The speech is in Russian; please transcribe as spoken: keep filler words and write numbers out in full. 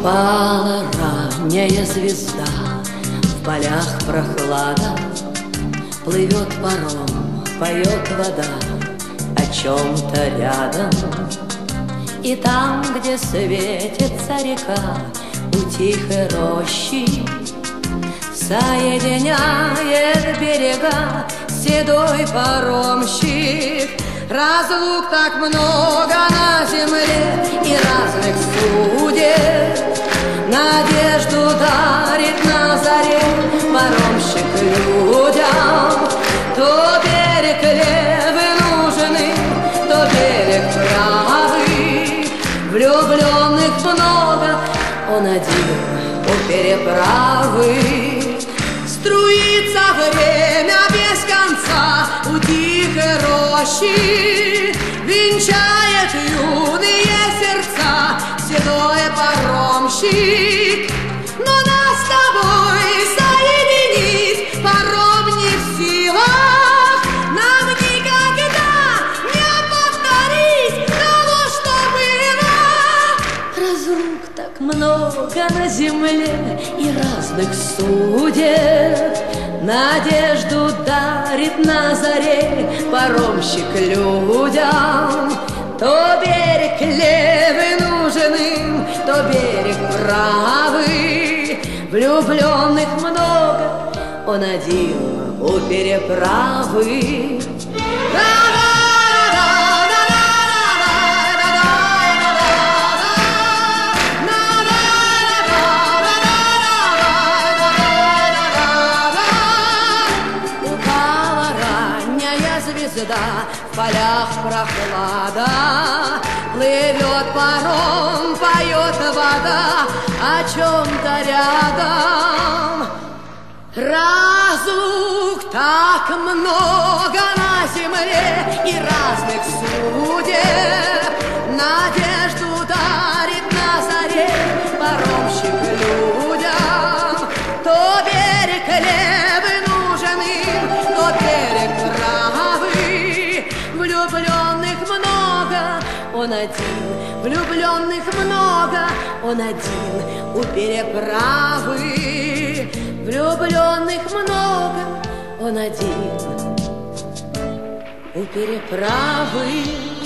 Упала ранняя звезда, в полях прохлада, плывет паром, поет вода о чем-то рядом. И там, где светится река, у тихой рощи соединяет берега седой паромщик. Разлук так много на земле и разных судеб, надежду дарит на заре паромщик людям. То берег левый нужен, то берег правый. Влюбленных много, он один у переправы. Струится время без конца у тихой рощи, венчает юные сердца седой паромщик. Но нас с тобой соединить паром не в силах, нам никогда не повторить того, что было. Разлук так много на земле и разных судеб, надежду дарит на заре паромщик людям. То берег левый нужен им, то берег правый. Влюбленных много, он один у переправы. В полях прохлада, плывет паром, поет вода о чем-то рядом. Разлук так много на земле и разных судеб, надежду дарит на заре паромщик людям. То берег левый нужен им, то берег правый. Влюбленных много, он один, влюбленных много, он один у переправы. Влюбленных много, он один у переправы.